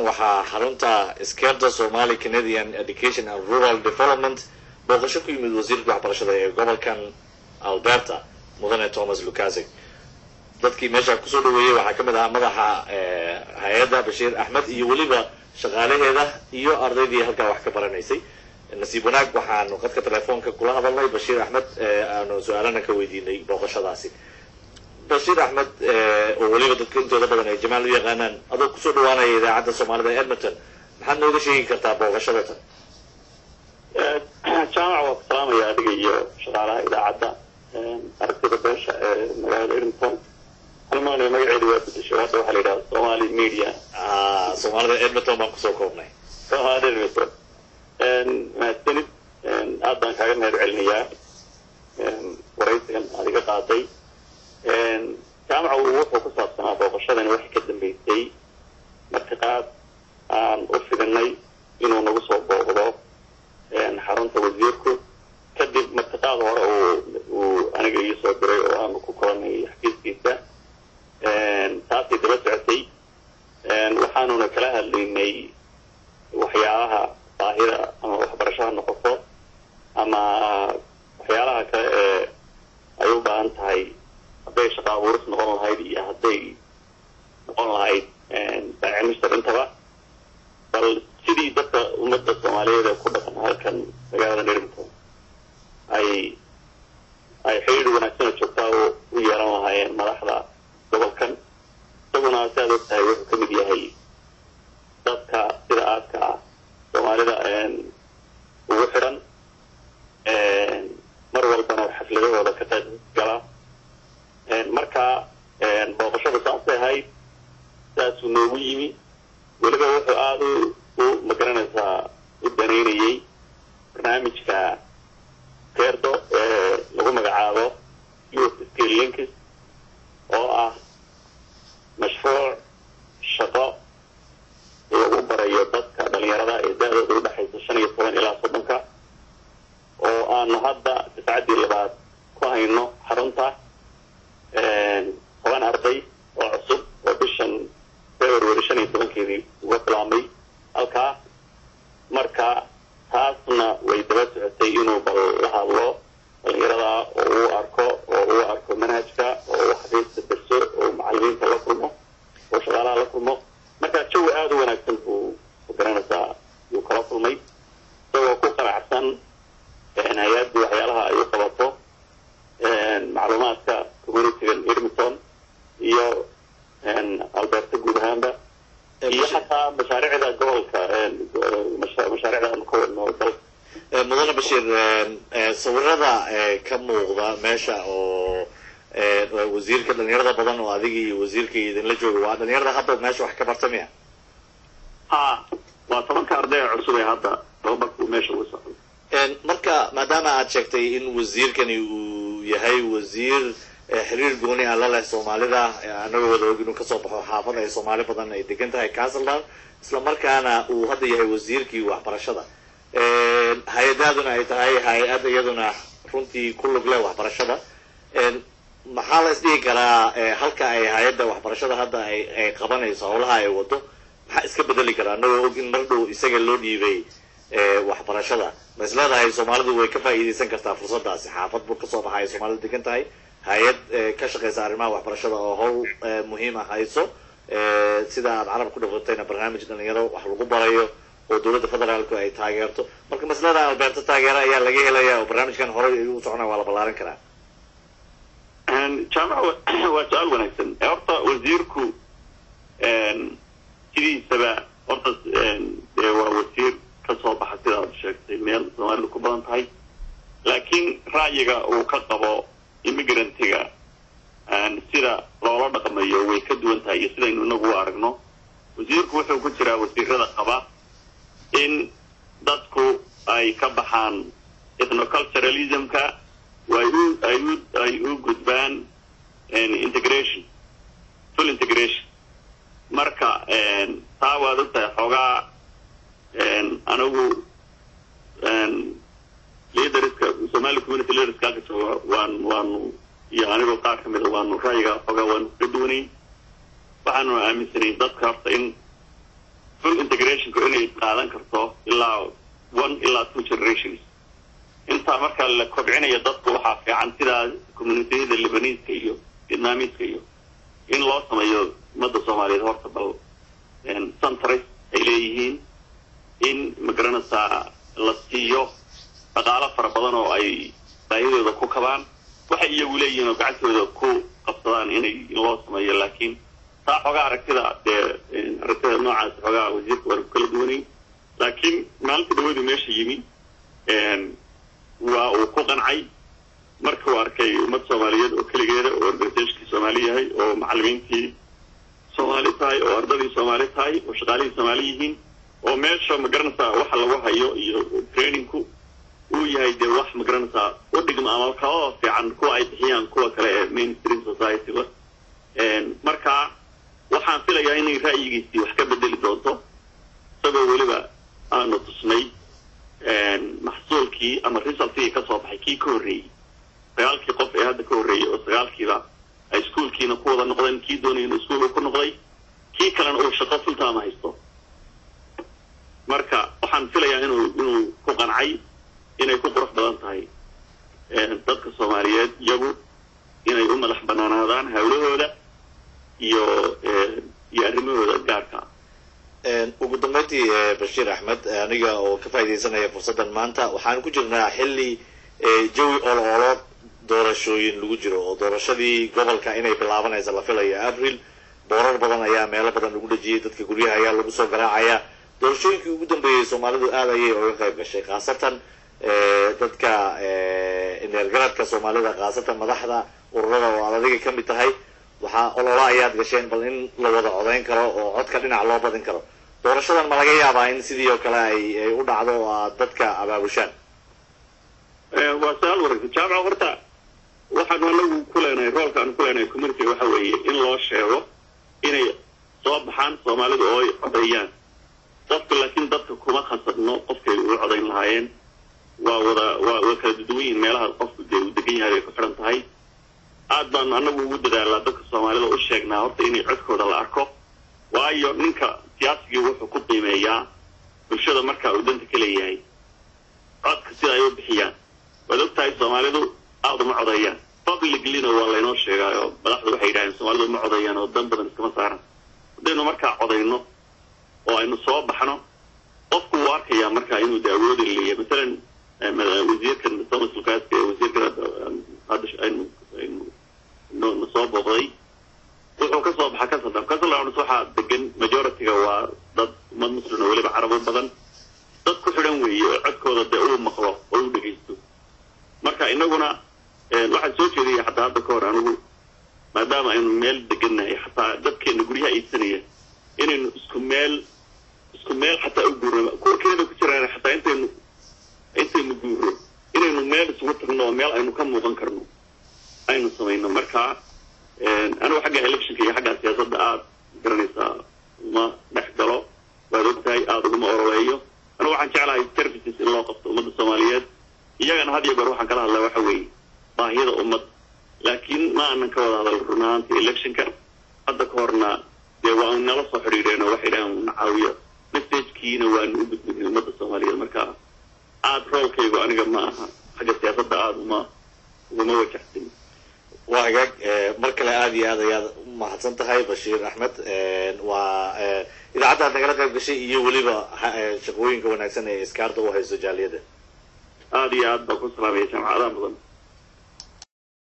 waxaa xarunta Iskeerda Somali Canadian Education and Rural Development booqasho ku yimid wasiirka waxbarashada ee gobolkan Alberta mudane Thomas Lukasik. dadkii meesha ku soo dhaweeyay waxaa kamid ah madaxa hay'adda Bashiir Ahmed iyo waliba shaqaalaheeda iyo ardaydii halka wax ka baranaysay. nasiib wanaag waxaanu qadka telefoonka kula hadalnay Bashiir Ahmed aanu su'aalana ka weydiinay booqashadaasi. Bashiir Ahmed oo waliba dadka intooda badan ay Jamaal u yaqaanaan adoo ku soo dhawaanaya idaacadda Soomaalida ee Edmonton maxaad nooga sheegi kartaa booqashadadan? jaamac waa salaamaya adiga iyo shaqaalaha idaacadda aragtida beesha ee magaalada Edmonton. halmaanay magaceedu waa bedeshay hadda waxaa la yidhahdaa Somali Media. Soomaalida Edmonton baan kusoo koobnay. Soomaalida Edmonton mahadsanid aad baan kaaga mahad celinayaa waraysigan adiga qaaday. jaamacu wuxuu ku saabsanaa booqashadani waxay ka dambeysay martiqaad aan u fidinay inuu nagu soo booqdo xarunta wasiirku kadib martiqaad hore uu aniga ii soo diray oo aanu ku kolanay xafiiskiisa. taasay daba socotay waxaanuna kala hadlaynay waxyaalaha baahida ama waxbarashada noqoto ama waxyaalaha kale ee ay u baahan tahay hadday shaqa abuuris noqon lahayd iyo hadday noqon lahayd baacimista intaba bal sidii dadka ummadda Soomaaliyeed ee ku dhaqan halkan magaalada Edmonton ay xiriir wanaagsan oo joogta u yeelan lahaayeen madaxda gobolkan. isaguna sidaad ogtahay wuxuu ka mid yahay dadka sida aadka ah Soomaalida ugu xiran mar walbana xafladahooda ka qayb gala. marka booqashada saasay ahayd saasuu noogu yimi weliba wuxuu aada u magaranaysaa u daneynayay barnaamijka Iskeerdo ee lagu magacaabo Youth Skill Links oo ah mashruuc shaqo lagu barayo dadka dhalinyarada ee da'dooda u dhaxaysa 15 ilaa 30 oo aanu hadda saacadii labaad ku hayno xarunta 10 arday oo cusub oo bishan February 15keedii uga bilaabmay halkaa. marka taasna way daba socotay inuu bal la hadlo dhalinyarada oo uu arko manhajka oo uu xafiiska darso oo macallimiinta la kulmo oo shaqaalaha la kulmo. marka jawi aad u wanaagsan buu garanaysaa uu kala kulmay isagoo ku qanacsan hay-addu waxyaalaha ay u qabato macluumaadka communitygan Edmonton iyo Alberta guud ahaanba iyo xataa mashaariicda gobolka mashaariicda aanu ka wadno dalka. mudane Bashiir sawirada ka muuqda meesha oo wasiirka dhalinyarada badan oo adiga iyo wasiirka idinla jooga waa dhalinyarada hadda meesha wax ka barta miya? waa 10 arday cusub ee hadda tababarku meesha ugu socdo. marka maadaama aad sheegtay in wasiirkani uu yahay wasiir xiriir gooni ah la leh Soomaalida anaga wada og inuu ka soo baxo xaafad ay Soomaali badan ay degan tahay Castleton isla markaana uu hadda yahay wasiirkii waxbarashada. hay-adaduna ay tahay hay-ad iyaduna runtii ku lug leh waxbarashada. maxaa la isdhihi karaa halka ay hay-adda waxbarashada hadda ay qabanayso howlaha ay wado maxaa iska bedeli karaa anagoo og in mar dhow isaga loo dhiibay waxbarashada? ma is leedahay Soomaalidu way ka faa'iideysan kartaa fursadaasi? xaafad buu ka soo baxay Soomaalidu degan tahay hay-ad ka shaqeysa arrimaha waxbarashada oo howl muhiim ah hayso sida aad carab ku dhafatayna barnaamij dhalinyaro wax lagu barayo oo dowladda federaalku ay taageerto. marka maslada Alberta taageero ayaa laga helayaa oo barnaamijkan hore u socona waa la ballaarin karaa. jaamac waa su'aal wanaagsan. horta wasiirku sidiisaba horta waa wasiir ka soo baxa sida aad sheegtay meel Soomaalidu ku badan tahay laakiin ra'yiga uu ka qabo immigrantga sida loola dhaqmayo way ka duwan tahay iyo sidaynu inagu u aragno. wasiirku wuxuu ku jiraa wasiirada qaba in dadku ay ka baxaan ethnoculturalismka ay u gudbaan integration, full integration. marka taa waad ogtahay xoogaa anigu leaderska Somali community leaderska waanu iyo anigoo qaar ka mid waanu ra'yiga xoogaa waanu ka duwanay. waxaanu aaminsanayn dadka horta in full generationku inay qaadan karto ilaa 1 ilaa 2 generations inta marka la kobcinayo dadku waxaa fiican sida community-da Lebanese iyo Vietnamese iyo in loo sameeyo ummadda Soomaaliyeed horta bal centers ay leeyihiin in magaranaysa la siiyo dhaqaale fara badan oo ay baahidooda ku kabaan waxa iyagu leeyihiin oo gacantooda ku qabsadaan inay loo sameeyo laakiin taa xogaa aragtida noocaas xogaa wasiirka waa kala duwanay laakiin maalinta dhawadu meesha yimi waa uu ku qancay marka uu arkay ummad Soomaaliyeed oo kaligeeda oo organisationkii Soomaali yahay oo macallimiintii Soomaali tahay oo ardadii Soomaali tahay oo shaqaalihii Soomaali yihiin oo meesha magaranaysa waxa lagu hayo iyo trainingku uu yahay de wax magaranaysa u dhigma ama ka fiican kuwa ay bixiyaan kuwa kale ee mainstream society marka waxaan filayaa inay ra'yigiisii wax ka bedeli doonto sabab waliba aanu tusnay maxsuulkii ama resultkii ka soo baxay kii ka horreeyay sagaalkii qof ee hadda ka horreeyay oo sagaalkiiba ay iskuulkiina ku wada noqdeen kii doonayay inuu iskuulka ku noqday kii kalena uu shaqo full-time haysto marka waxaan filayaa inuu ku qancay inay ku qurux badan tahay dadka Soomaaliyeed iyagu inay u madax banaanaadaan hawlahooda iyo arrimahooda gaarka ugu dambeyntii Bashiir Axmed aniga oo ka faa'iideysanaya fursadan maanta waxaan ku jirnaa xilli jawi ololo doorashooyin lagu jiro oo doorashadii gobolka inay bilaabanayso la filayo April boorar badan ayaa meelo badan lagu dhajiyay dadka guryaha ayaa lagu soo garaacaya doorashooyinkii ugu dambeeyay Soomaalidu aad ayay uga qayb gashay qaasatan dadka energaradka Soomaalida qaasatan madaxda ururada oo adiga ka mid tahay waxa ololaha ayaad gasheen bal in la wada codeyn karo oo codka dhinac loo badin karo doorashadan ma laga yaabaa in sidii oo kale ay u dhacdo oo dadka abaabushaan waa su'aal wareeg jaamac horta waxaan anagu ku leenahay roolka aan ku leenahay community waxa weeye in loo sheego inay soo baxaan Soomaalidu oo ay codeeyaan dadku laakiin dadka kuma khasabno qofkay u codeyn lahaayeen waa kala duwan meelaha qofku uu degan yahay ku xiran tahay aad baan anagu ugu dadaalaa dadka Soomaalida u sheegnaa horta inay codkooda la arko waayo ninka siyaasiga wuxuu ku qiimeeyaa bulshada marka uu danta ka leeyahay codka sida ay u bixiyaan wadogtahay Soomaalidu aad uma codeeyaan publicly-na waa laynoo sheegaayo madaxdu waxay yidhahdeen Soomaalidu ma codeeyaan oo dan badan iskama saaran haddaynu markaa codeyno oo aynu soo baxno qofku wuu arkayaa markaa inuu awoodi leeyahay masalan wasiirkan Thomas Lucas wasiirka hadda aynu soo booqday wuxuu ka soo baxa kasadam waxaa degan majority-ga waa dad ummad muslim oo weliba carabo badan dad ku xidhan weeye oo codkooda dee uu maqlo oo u dhegaysto marka inaguna waxaan soo jeediyay xataa hadda ka hor anigu maadaama aynu meel degannahay xataa dadkeena guryaha iibsanaya inaynu isku meel xataa u guurno kuwa keeda ku jiraan xataa intaynu guurno inaynu meel isugu tagno oo meel aynu ka muuqan karno aynu samayno marka anigu xagga electionka iyo xagga siyaasadda aad garanaysaa uma dhex galo waad ogtahay aad uguma oroleeyo anigu waxaan jeclahay services in loo qabto ummadda Soomaaliyeed iyagana had iyo goor waxaan kala hadlaa waxa weeye baahiyada ummad laakiin ma aanan ka wada hadal run ahaantii electionka hadda ka horna dee waa nala soo xidhiidheen oo waxay dhahaan nacaawiyo messagekiina waanu u gudbinay ummadda Soomaaliyeed marka aad roolkaygu aniga ma aha xagga siyaasadda aad uguma wajahsin waa hagaag mar kale aad iyo aad ayaad u mahadsan tahay Bashiir Axmed waa idaacadda nagala qayb gashay iyo weliba shaqooyinka wanaagsan ee iskaarta u hayso jaaliyada aad iyo aad baa ku salaamay jaamacadaha badan